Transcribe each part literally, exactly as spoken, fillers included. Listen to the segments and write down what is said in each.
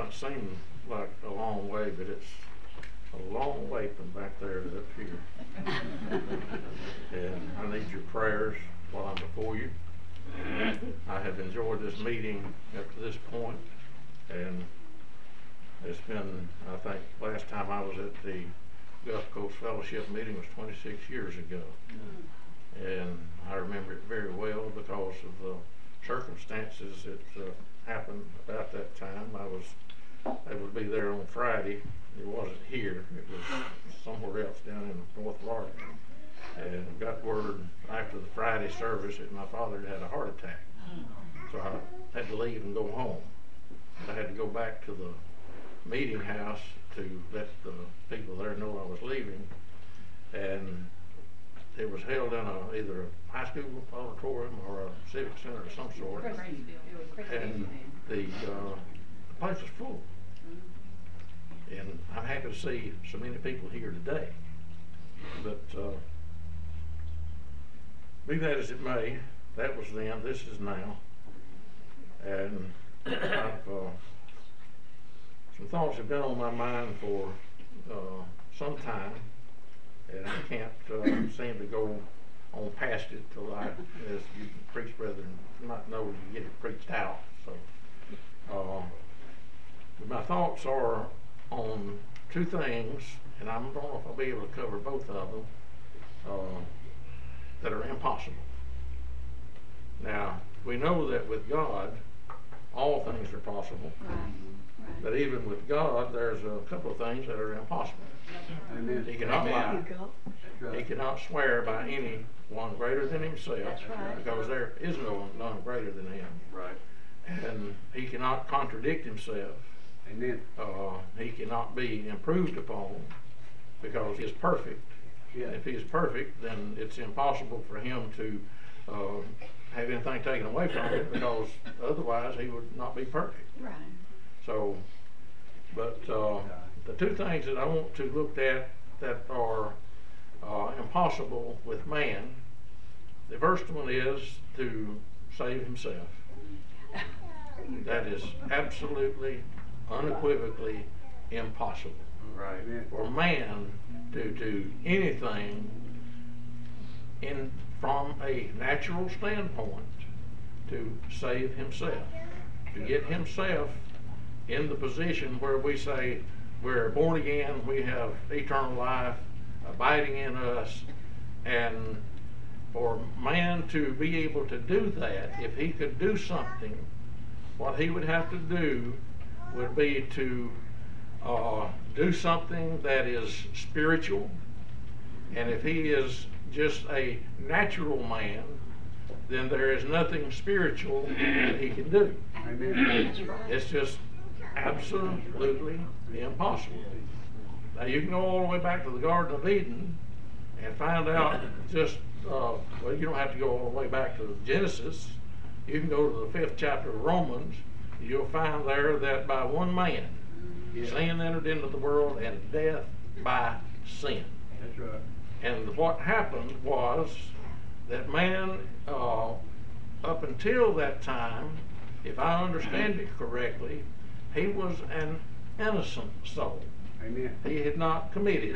might seem like a long way, but it's a long way from back there to up here. And I need your prayers while I'm before you. I have enjoyed this meeting up to this point, and it's been, I think, last time I was at the Gulf Coast Fellowship meeting was twenty-six years ago. And I remember it very well because of the circumstances that uh, happened about that time. I was able to be there on Friday. It wasn't here, it was somewhere else down in North Florida. And got word after the Friday service that my father had a heart attack. So I had to leave and go home. I had to go back to the meeting house to let the people there know I was leaving. And it was held in a, either a high school auditorium or a civic center of some sort. And the, uh, the place was full. And I'm happy to see so many people here today. But uh, be that as it may, that was then, this is now. And I've, uh, some thoughts have been on my mind for uh, some time, and I can't uh, seem to go on past it till I, as you preach brethren might know, you get it preached out. So uh, my thoughts are on two things, and I don't know if I'll be able to cover both of them, uh, that are impossible. Now, we know that with God, all things are possible. Right. Right. But even with God, there's a couple of things that are impossible. Amen. He cannot lie. Right. He cannot swear by any one greater than himself. That's right. Because there is no one none greater than him. Right. And he cannot contradict himself. Amen. Uh, he cannot be improved upon because he is perfect. Yeah. And if he is perfect, then it's impossible for him to uh, have anything taken away from it, because otherwise he would not be perfect. Right. So, but uh, the two things that I want to look at that are uh, impossible with man, the first one is to save himself. That is absolutely, unequivocally impossible. Right. For man to do anything in from a natural standpoint to save himself, to get himself in the position where we say we're born again, we have eternal life abiding in us, and for man to be able to do that, if he could do something, what he would have to do would be to uh, do something that is spiritual. And if he is just a natural man, then there is nothing spiritual that he can do. Amen. It's just absolutely impossible. Now you can go all the way back to the Garden of Eden and find out just, uh, well, you don't have to go all the way back to Genesis. You can go to the fifth chapter of Romans. You'll find there that by one man, yeah, sin entered into the world, and death by sin. That's right. And what happened was that man, uh, up until that time, if I understand it correctly, he was an innocent soul. Amen. He had not committed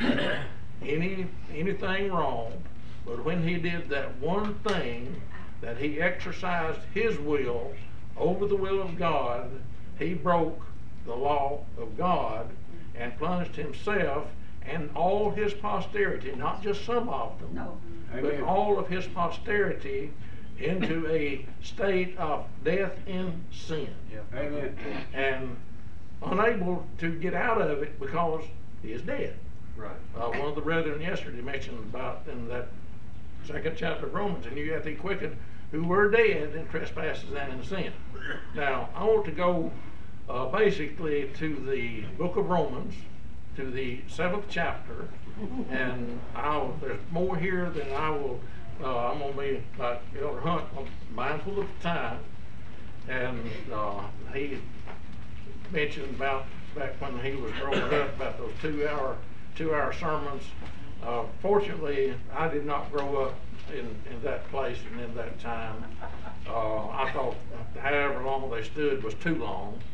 any anything wrong, but when he did that one thing, that he exercised his will over the will of God, he broke the law of God and plunged himself and all his posterity, not just some of them, no, but all of his posterity into a state of death in sin. Yeah. Amen. And unable to get out of it because he is dead. Right. Uh, one of the brethren yesterday mentioned about in that second chapter of Romans, and you have to be quickened who were dead in trespasses and in sin. Now, I want to go uh, basically to the book of Romans, to the seventh chapter, and I'll, there's more here than I will, uh, I'm going to be like Elder Hunt, I'm mindful of the time, and uh, he mentioned about back when he was growing up about those two hour, two hour sermons. Uh, fortunately, I did not grow up in, in that place and in that time. Uh, I thought however long they stood was too long.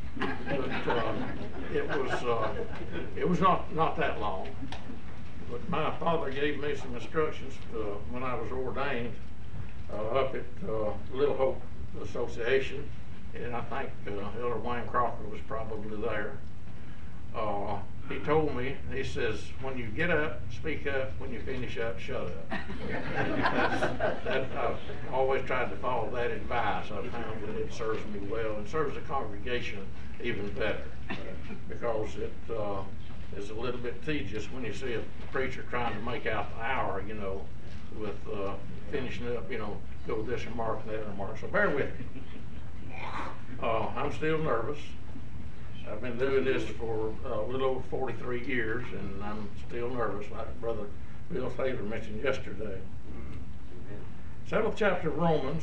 But uh, it was uh, it was not not that long. But my father gave me some instructions uh, when I was ordained uh, up at uh, Little Hope Association, and I think uh, Elder Wayne Crocker was probably there. Uh, he told me, he says, when you get up, speak up. When you finish up, shut up. That's, that, I've always tried to follow that advice. I've found that it serves me well and serves the congregation even better, because it uh, is a little bit tedious when you see a preacher trying to make out the hour, you know, with uh, finishing up, you know, go this remark and that remark. So bear with me. Uh, I'm still nervous. I've been doing this for uh, a little over forty-three years, and I'm still nervous, like Brother Bill Taylor mentioned yesterday. Seventh chapter of Romans,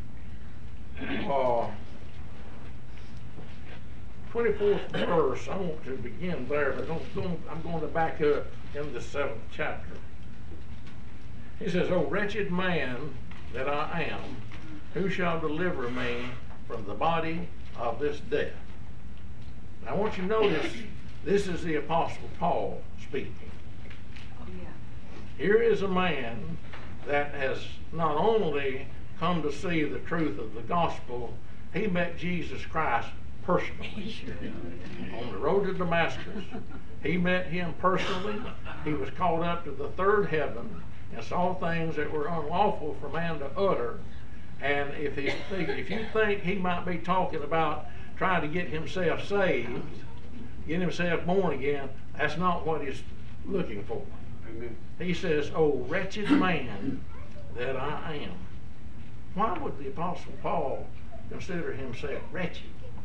uh, twenty-fourth verse. I want to begin there, but I'm going, I'm going to back up in the seventh chapter. He says, "O wretched man that I am, who shall deliver me from the body of this death?" Now I want you to notice, this is the Apostle Paul speaking. Oh, yeah. Here is a man that has not only come to see the truth of the gospel, he met Jesus Christ personally on the road to Damascus. He met him personally. He was called up to the third heaven and saw things that were unlawful for man to utter. And if, he, if you think he might be talking about trying to get himself saved, get himself born again, that's not what he's looking for. Amen. He says, "Oh, wretched man that I am." Why would the Apostle Paul consider himself wretched?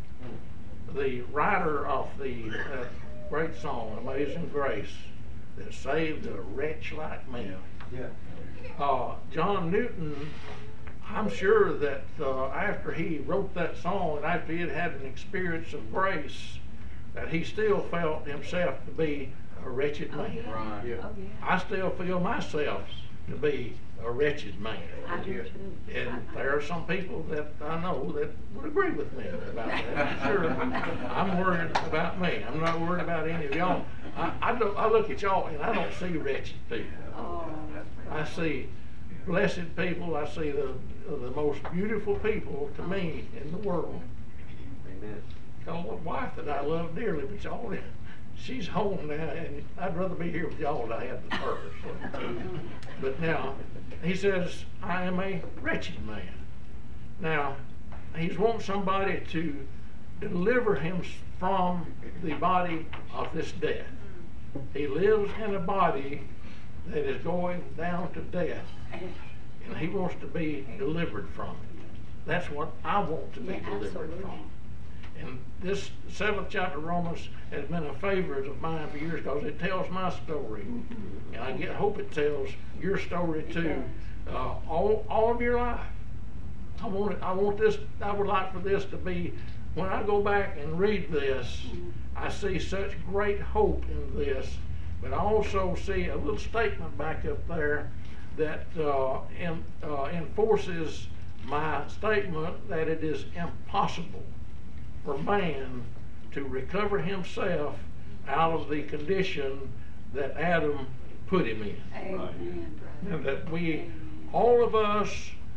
The writer of the uh, great song, "Amazing Grace," that saved a wretch like me. Yeah. Uh, John Newton, I'm sure that uh, after he wrote that song and after he had had an experience of grace, that he still felt himself to be a wretched man. Oh, yeah. Right. Yeah. Oh, yeah. I still feel myself to be a wretched man. I do too. And there are some people that I know that would agree with me about that. Sure, I'm worried about me. I'm not worried about any of y'all. I, I, don't, I look at y'all and I don't see wretched people. Oh, I see blessed people. I see the the most beautiful people to me in the world. Amen. Got a wife that I love dearly, but y'all, she's home now, and I'd rather be here with y'all than I had with her. So. But now, he says, "I am a wretched man." Now, he's wanting somebody to deliver him from the body of this death. He lives in a body that is going down to death, and he wants to be delivered from it. That's what I want to be yeah, delivered absolutely. from. And this seventh chapter of Romans has been a favorite of mine for years because it tells my story. Mm-hmm. And I get, hope it tells your story too, uh, all, all of your life. I want it, I want this, I would like for this to be, when I go back and read this, mm-hmm. I see such great hope in this, but I also see a little statement back up there that uh, in, uh, enforces my statement that it is impossible for man to recover himself out of the condition that Adam put him in. Amen. And that we, all of us,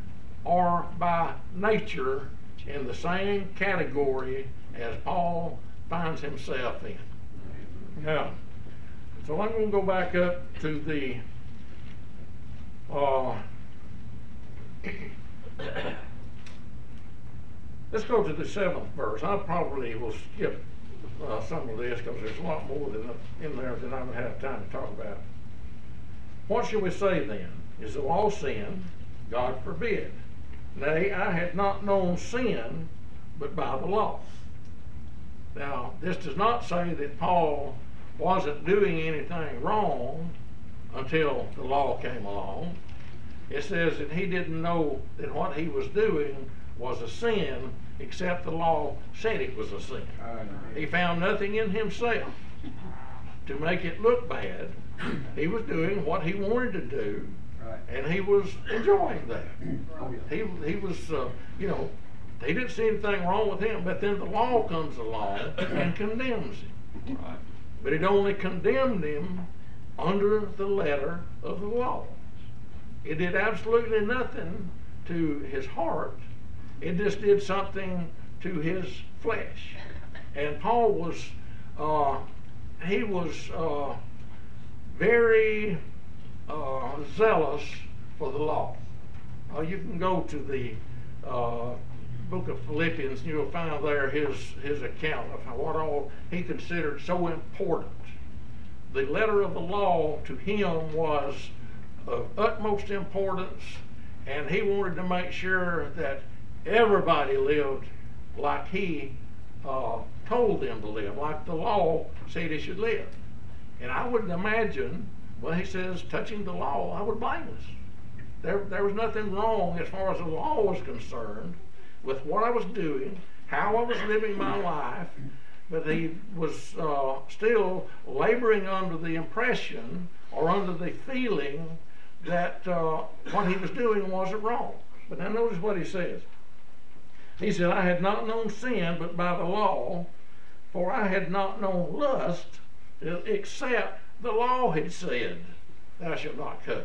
are by nature in the same category as Paul finds himself in. Now, so I'm going to go back up to the uh, let's go to the seventh verse. I probably will skip uh, some of this because there's a lot more than in there than I would have time to talk about. What shall we say then? Is the law sin? God forbid. Nay, I had not known sin but by the law. Now, this does not say that Paul wasn't doing anything wrong until the law came along. It says that he didn't know that what he was doing was a sin, except the law said it was a sin. He found nothing in himself to make it look bad. He was doing what he wanted to do, and he was enjoying that. He, he was, uh, you know, They didn't see anything wrong with him, but then the law comes along and condemns him. Right. But it only condemned him under the letter of the law. It did absolutely nothing to his heart. It just did something to his flesh. And Paul was, uh, he was uh, very uh, zealous for the law. Uh, you can go to the uh, book of Philippians, and you'll find there his, his account of what all he considered so important. The letter of the law to him was of utmost importance, and he wanted to make sure that everybody lived like he uh, told them to live, like the law said he should live. And I wouldn't imagine, when he says touching the law, I would blameless. There, there was nothing wrong as far as the law was concerned with what I was doing, how I was living my life, but he was uh, still laboring under the impression or under the feeling that uh, what he was doing wasn't wrong. But now notice what he says. He said, I had not known sin but by the law, for I had not known lust except the law had said, thou shalt not covet.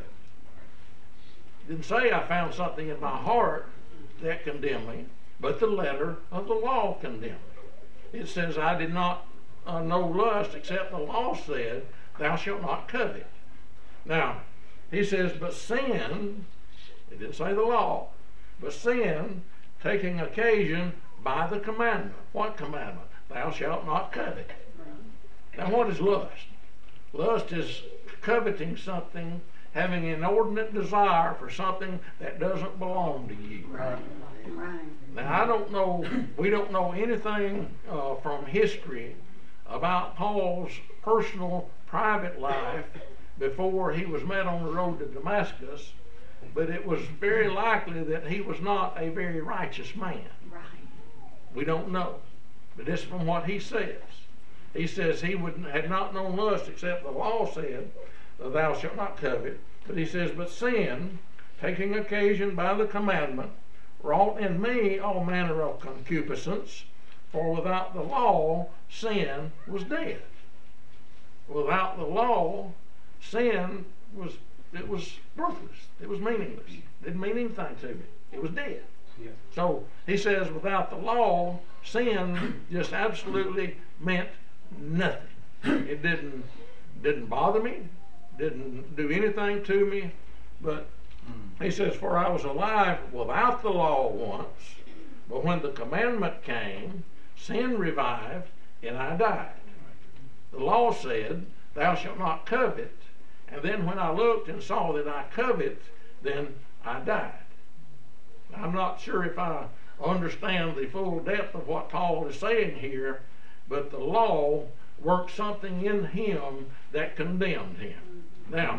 Didn't say I found something in my heart that condemned me, but the letter of the law condemned me. It says, I did not uh, know lust except the law said, thou shalt not covet. Now, he says, but sin, it didn't say the law, but sin, taking occasion by the commandment. What commandment? Thou shalt not covet. Now, what is lust? Lust is coveting something, having an inordinate desire for something that doesn't belong to you. Right. Now, I don't know, we don't know anything uh, from history about Paul's personal, private life before he was met on the road to Damascus, but it was very likely that he was not a very righteous man. Right. We don't know, but this is from what he says. He says he would, had not known lust except the law said, thou shalt not covet. But he says, but sin, taking occasion by the commandment, wrought in me all manner of concupiscence, for without the law sin was dead. Without the law, sin was, it was worthless. It was meaningless. It didn't mean anything to me. It was dead. Yeah. So he says without the law, sin just absolutely meant nothing. It didn't didn't bother me, didn't do anything to me, but he says, for I was alive without the law once, but when the commandment came, sin revived, and I died. The law said, thou shalt not covet, and then when I looked and saw that I covet, then I died. I'm not sure if I understand the full depth of what Paul is saying here, but the law worked something in him that condemned him. Now,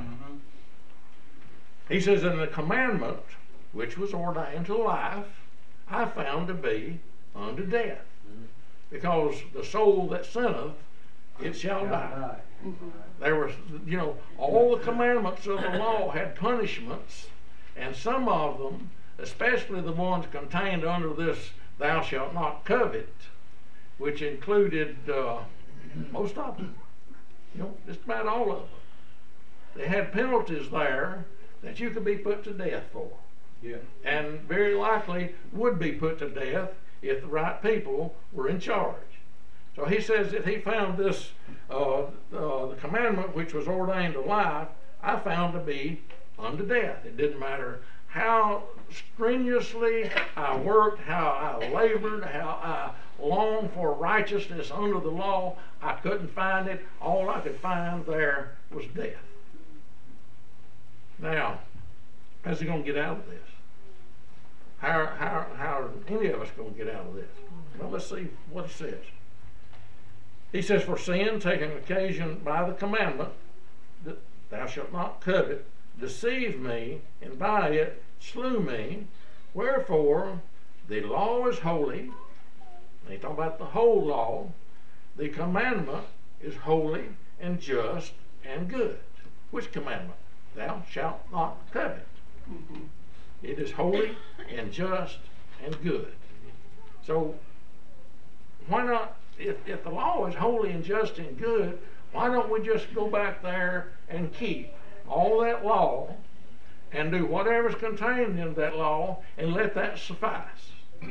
he says, in the commandment, which was ordained to life, I found to be unto death. Because the soul that sinneth, it shall die. There was, you know, all the commandments of the law had punishments, and some of them, especially the ones contained under this thou shalt not covet, which included uh, most of them, you know, just about all of them. They had penalties there that you could be put to death for. Yeah. And very likely would be put to death if the right people were in charge. So he says that he found this, uh, uh, the commandment which was ordained to life, I found to be unto death. It didn't matter how strenuously I worked, how I labored, how I longed for righteousness under the law. I couldn't find it. All I could find there was death. Now, how's he going to get out of this? How, how, how are any of us going to get out of this? Well, let's see what it says. He says, for sin, taking occasion by the commandment, that thou shalt not covet, deceived me, and by it slew me. Wherefore, the law is holy. And he's talking about the whole law. The commandment is holy and just and good. Which commandment? Thou shalt not covet. Mm-hmm. It is holy and just and good. So why not, if, if the law is holy and just and good, why don't we just go back there and keep all that law and do whatever's contained in that law and let that suffice?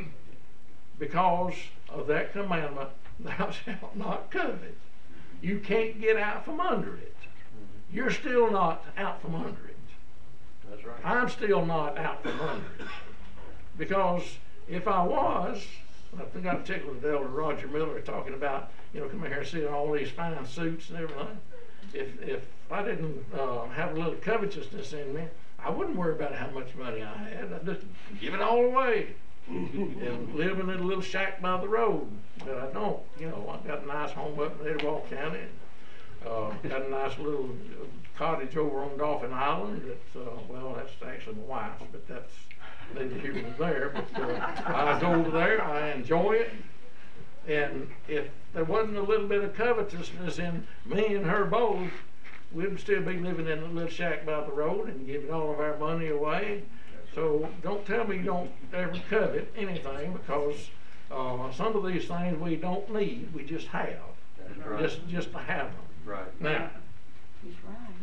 Because of that commandment, thou shalt not covet. You can't get out from under it. You're still not out from under it. That's right. I'm still not out from under it. Because if I was, I think I tickled the elder Roger Miller talking about, you know, come here and see all these fine suits and everything. If if I didn't uh, have a little covetousness in me, I wouldn't worry about how much money I had. I'd just give it all away and live in a little shack by the road. But I don't. You know, I've got a nice home up in Etowah County. And, uh, got a nice little cottage over on Dolphin Island. That's uh, well, that's actually my wife's, but that's neither here nor there. But uh, I go over there. I enjoy it. And if there wasn't a little bit of covetousness in me and her both, we'd still be living in a little shack by the road and giving all of our money away. So don't tell me you don't ever covet anything, because uh, some of these things we don't need, we just have. That's right. Just just to have them. Right. Now, He's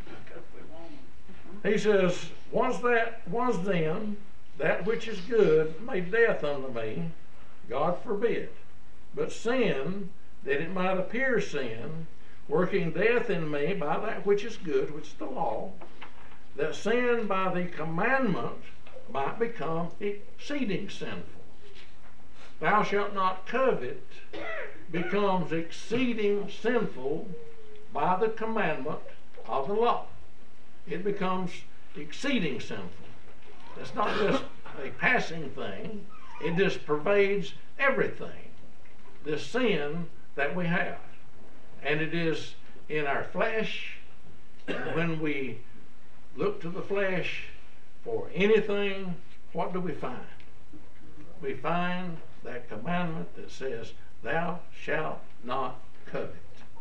right. he says, was that was then that which is good made death unto me? God forbid. But sin, that it might appear sin, working death in me by that which is good, which is the law, that sin by the commandment might become exceeding sinful. Thou shalt not covet becomes exceeding sinful by the commandment of the law. It becomes exceeding sinful. It's not just a passing thing. It just pervades everything. This sin that we have. And it is in our flesh. When we look to the flesh for anything, what do we find? We find that commandment that says, thou shalt not covet.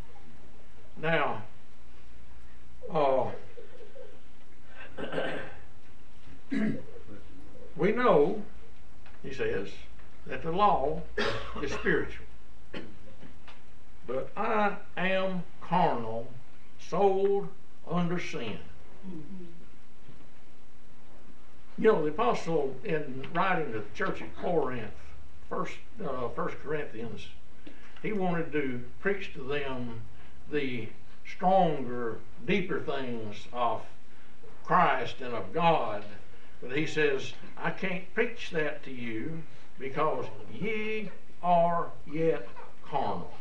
Now, uh, we know, he says, that the law is spiritual. But I am carnal, sold under sin. Mm-hmm. You know, the apostle, in writing to the church at Corinth, first, uh, First Corinthians, he wanted to preach to them the stronger, deeper things of Christ and of God. But he says, I can't preach that to you because ye are yet carnal.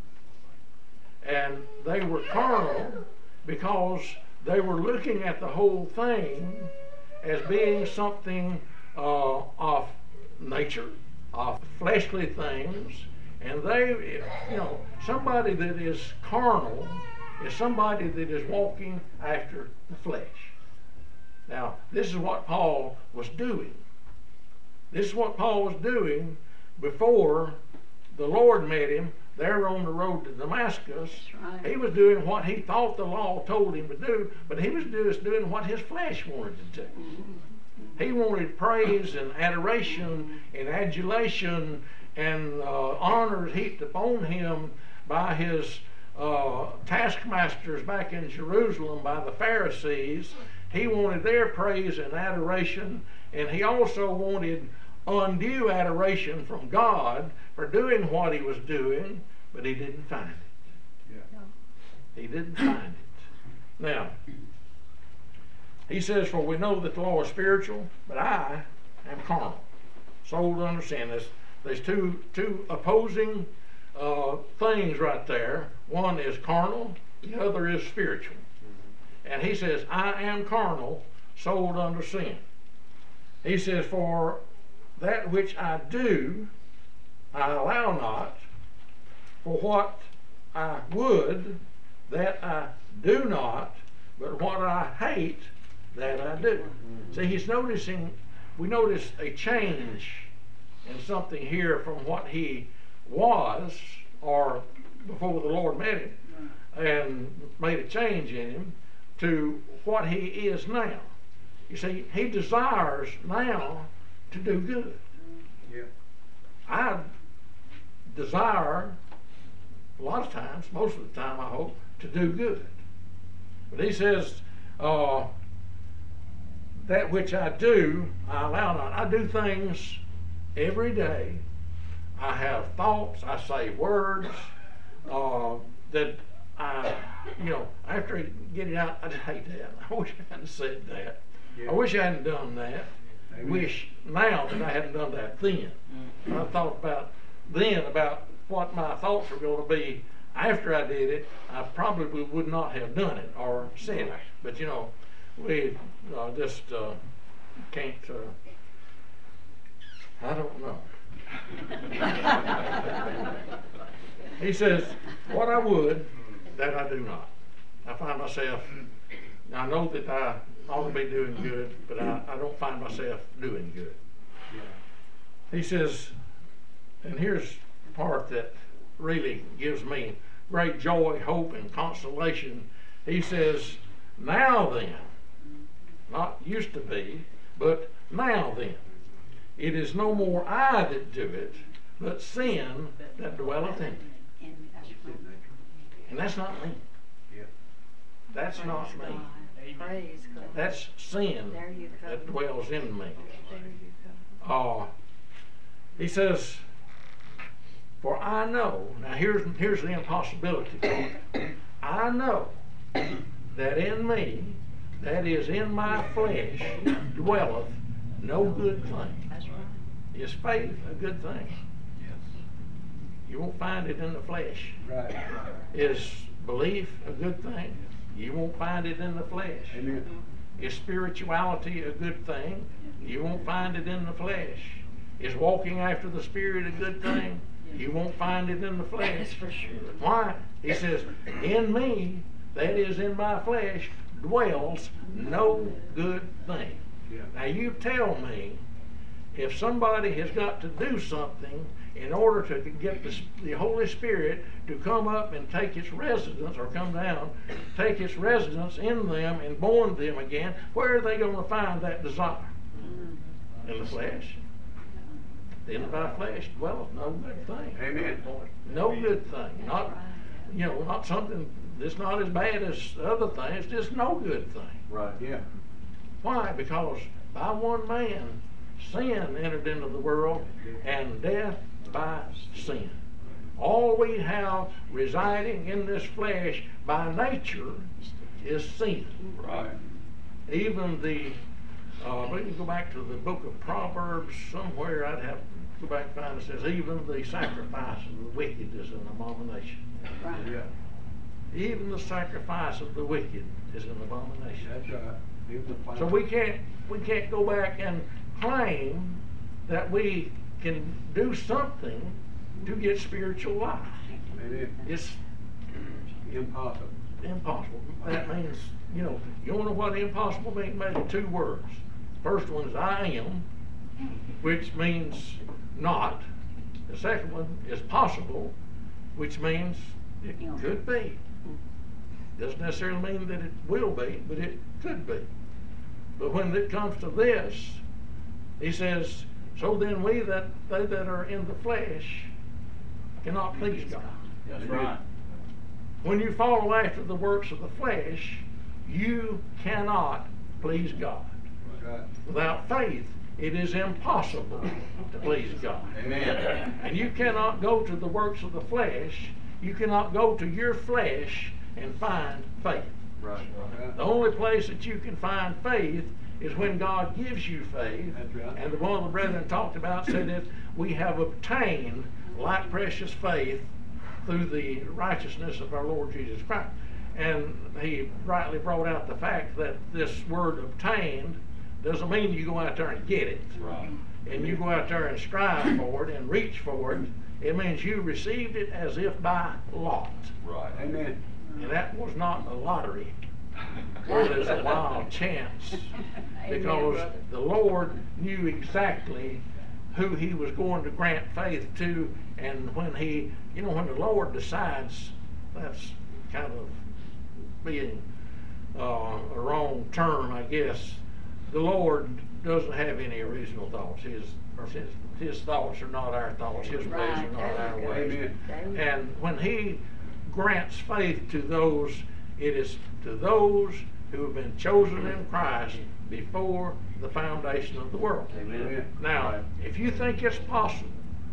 And they were carnal because they were looking at the whole thing as being something uh, of nature, of fleshly things. And they, you know, somebody that is carnal is somebody that is walking after the flesh. Now, this is what Paul was doing. This is what Paul was doing before the Lord met him there on the road to Damascus. Right. He was doing what he thought the law told him to do, but he was just doing what his flesh wanted to do. He wanted praise and adoration and adulation and uh, honors heaped upon him by his uh, taskmasters back in Jerusalem, by the Pharisees. He wanted their praise and adoration, and he also wanted undue adoration from God for doing what he was doing, but he didn't find it. Yeah. He didn't find it. Now, he says, for we know that the law is spiritual, but I am carnal, sold under sin. There's, there's two, two opposing uh, things right there. One is carnal, the other is spiritual. And he says, I am carnal, sold under sin. He says, for that which I do, I allow not. For what I would, that I do not. But what I hate, that I do. Mm-hmm. See, he's noticing, we notice a change in something here from what he was, or before the Lord met him, and made a change in him, to what he is now. You see, he desires now to do good. Yeah. I desire, a lot of times, most of the time I hope, to do good. But he says, uh, that which I do, I allow not. I do things every day. I have thoughts, I say words, uh, that I, you know, after I get it out, I just hate that. I wish I hadn't said that. Yeah. I wish I hadn't done that. I wish now that I hadn't done that then. Mm-hmm. I thought about then about what my thoughts were going to be after I did it. I probably would not have done it or said it. But you know, we uh, just uh, can't, uh, I don't know. He says, what I would, that I do not. I find myself, I know that I ought to be doing good, but I, I don't find myself doing good. He says, and here's the part that really gives me great joy, hope, and consolation. He says, now then, not used to be, but now then, it is no more I that do it, but sin that dwelleth in me. And that's not me. That's Praise not me. Praise God. That's sin that dwells in me. Uh, he says, for I know, now here's, here's the impossibility part. I know that in me, that is in my flesh, dwelleth no good thing. That's right. Is faith a good thing? Yes. You won't find it in the flesh. Right. Is belief a good thing? You won't find it in the flesh. Amen. Is spirituality a good thing? You won't find it in the flesh. Is walking after the Spirit a good thing? You won't find it in the flesh. That's for sure. Why? He says, in me, that is in my flesh, dwells no good thing. Yeah. Now you tell me, if somebody has got to do something in order to get the, the Holy Spirit to come up and take its residence, or come down, take its residence in them and born them again, where are they going to find that desire? In the flesh. In thy flesh dwelleth no good thing. Amen. No good thing. Not, you know, not something that's not as bad as other things, just no good thing. Right. Yeah. Why? Because by one man sin entered into the world, and death by sin. All we have residing in this flesh by nature is sin. Right. Even the, uh, we can go back to the book of Proverbs somewhere. I'd have to go back and find it. Says even the sacrifice of the wicked is an abomination. Right. Yeah. Even the sacrifice of the wicked is an abomination. That's right. So we can't we can't go back and claim that we can do something to get spiritual life. Amen. It's Impossible. impossible. That means, you know, you want to know what impossible means? Maybe two words. First one is I am, which means not. The second one is possible, which means it could be. Doesn't necessarily mean that it will be, but it could be. But when it comes to this, he says, so then we that they that are in the flesh cannot please God. That's right. When you follow after the works of the flesh, you cannot please God. Right. Without faith, it is impossible to please God. Amen. And you cannot go to the works of the flesh, you cannot go to your flesh and find faith. Right. Right. The only place that you can find faith is when God gives you faith. That's right. And the one of the brethren talked about said that we have obtained like precious faith through the righteousness of our Lord Jesus Christ. And he rightly brought out the fact that this word obtained doesn't mean you go out there and get it. Right. And you go out there and strive for it and reach for it. It means you received it as if by lot. Right. Amen. And that was not a lottery. It was a wild chance. Because Amen, the Lord knew exactly who he was going to grant faith to, and when he, you know, when the Lord decides, that's kind of being uh, a wrong term, I guess. The Lord doesn't have any original thoughts. His, his, his thoughts are not our thoughts. His ways Right, are not there our you go. ways. Amen. There you go. And when he grants faith to those, it is to those who have been chosen in Christ before the foundation of the world. Amen. Now, if you think it's possible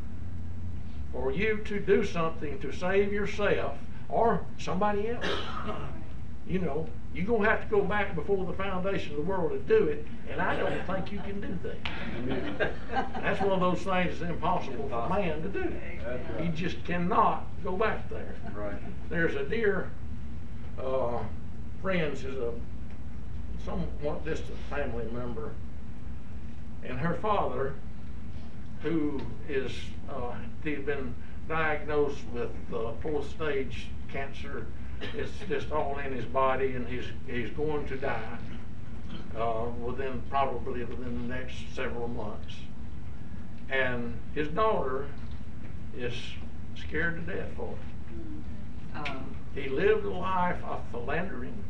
for you to do something to save yourself or somebody else, you know, you're going to have to go back before the foundation of the world to do it, and I don't think you can do that. Amen. That's one of those things that's impossible for man to do. That's right. You just cannot go back there. Right. There's a dear uh, friend, she's a somewhat distant family member, and her father, who is, uh, he's been diagnosed with uh, fourth stage cancer. It's just all in his body, and he's he's going to die uh, within probably within the next several months. And his daughter is scared to death for him. Um, He lived a life of philandering,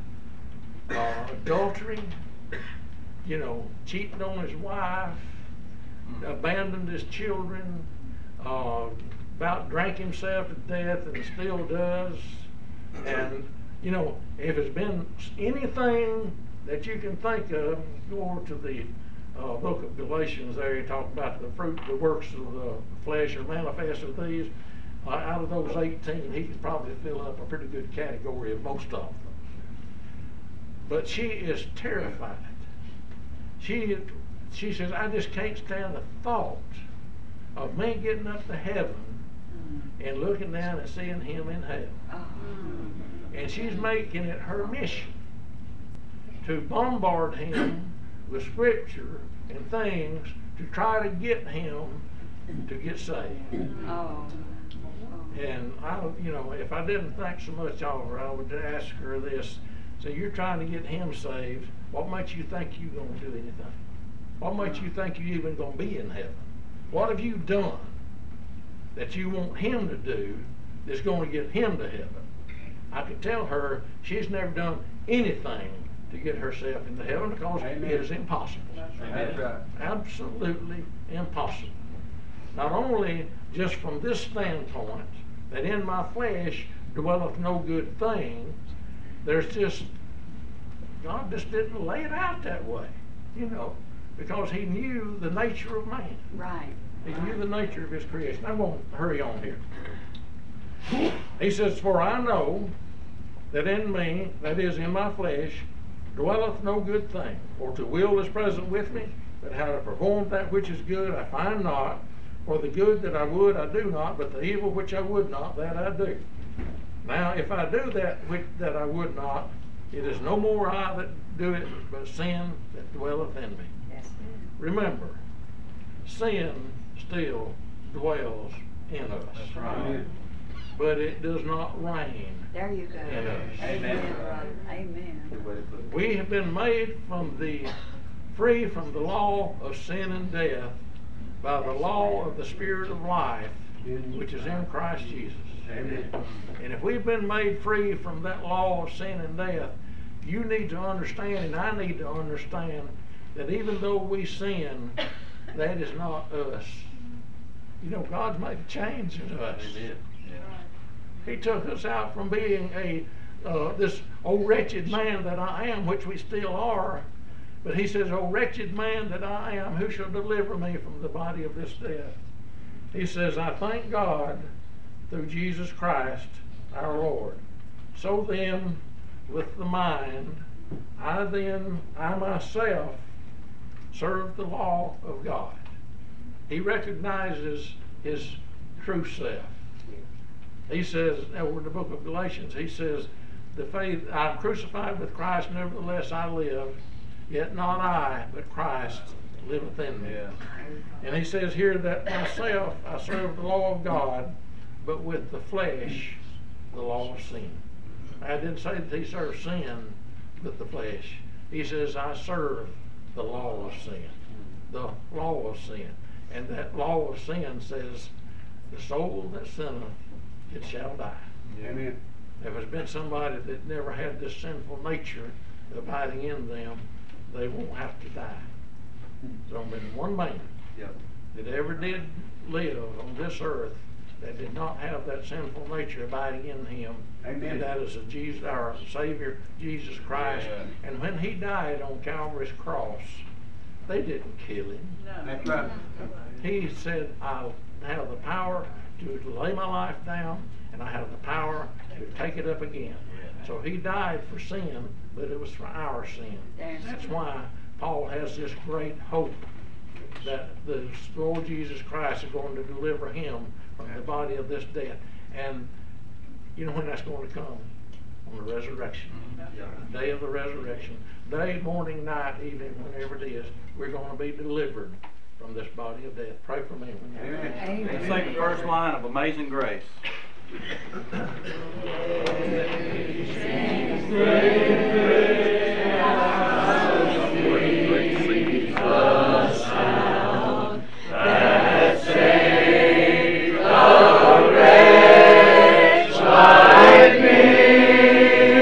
uh, adultery, you know, cheating on his wife, abandoned his children, uh, about drank himself to death and still does. And, you know, if it's been anything that you can think of, go over to the uh, book of Galatians there, he talked about the fruit, the works of the flesh are manifest of these. Uh, out of those eighteen, he could probably fill up a pretty good category of most of them. But she is terrified. She, she says, I just can't stand the thought of me getting up to heaven and looking down and seeing him in hell. oh. And she's making it her mission to bombard him with scripture and things to try to get him to get saved. Oh. And I, you know, if I didn't think so much of her, I would ask her this. So you're trying to get him saved. What makes you think you're going to do anything? What makes you think you're even going to be in heaven? What have you done that you want him to do that's going to get him to heaven? I could tell her she's never done anything to get herself into heaven because Amen. it is impossible. That's right. Absolutely impossible. Not only just from this standpoint, that in my flesh dwelleth no good thing, there's just, God just didn't lay it out that way, you know, because he knew the nature of man. Right. He knew the nature of his creation. I'm going to hurry on here. He says, for I know that in me, that is in my flesh, dwelleth no good thing. For to will is present with me, but how to perform that which is good I find not. For the good that I would I do not, but the evil which I would not, that I do. Now, if I do that which that I would not, it is no more I that do it, but sin that dwelleth in me. Yes, ma'am. Remember, sin still dwells in us. That's right. But it does not reign. There you go. In us. Amen, brother. Amen. Good way to put it. We have been made from the free from the law of sin and death by the law of the Spirit of life, which is in Christ Jesus. Amen. And if we've been made free from that law of sin and death, you need to understand, and I need to understand, that even though we sin, that is not us. You know, God's made a change in us. Amen. He took us out from being a uh, this old wretched man that I am, which we still are. But he says, O wretched man that I am, who shall deliver me from the body of this death? He says, I thank God through Jesus Christ our Lord. So then, with the mind, I then, I myself, serve the law of God. He recognizes his true self. He says, over in the book of Galatians, he says, the faith, I'm crucified with Christ, nevertheless I live, yet not I, but Christ liveth in me. Yeah. And he says here that myself, I serve the law of God, but with the flesh, the law of sin. I didn't say that he served sin with the flesh. He says, I serve the law of sin. The law of sin. And that law of sin says, the soul that sinneth, it shall die. Amen. If it's been somebody that never had this sinful nature abiding in them, they won't have to die. than one man Yep. that ever did live on this earth that did not have that sinful nature abiding in him. Amen. And that is a Jesus, our Savior, Jesus Christ. Yeah. And when he died on Calvary's cross, they didn't kill him. That's right. He said, I have the power to lay my life down, and I have the power to take it up again. So he died for sin, but it was for our sin. That's why Paul has this great hope that the Lord Jesus Christ is going to deliver him from the body of this death. And you know when that's going to come? On the resurrection. Yeah. The day of the resurrection. Day, morning, night, evening, whenever it is, we're going to be delivered from this body of death. Pray for me when you're Amen. Amen. Let's sing the first line of Amazing Grace. Grace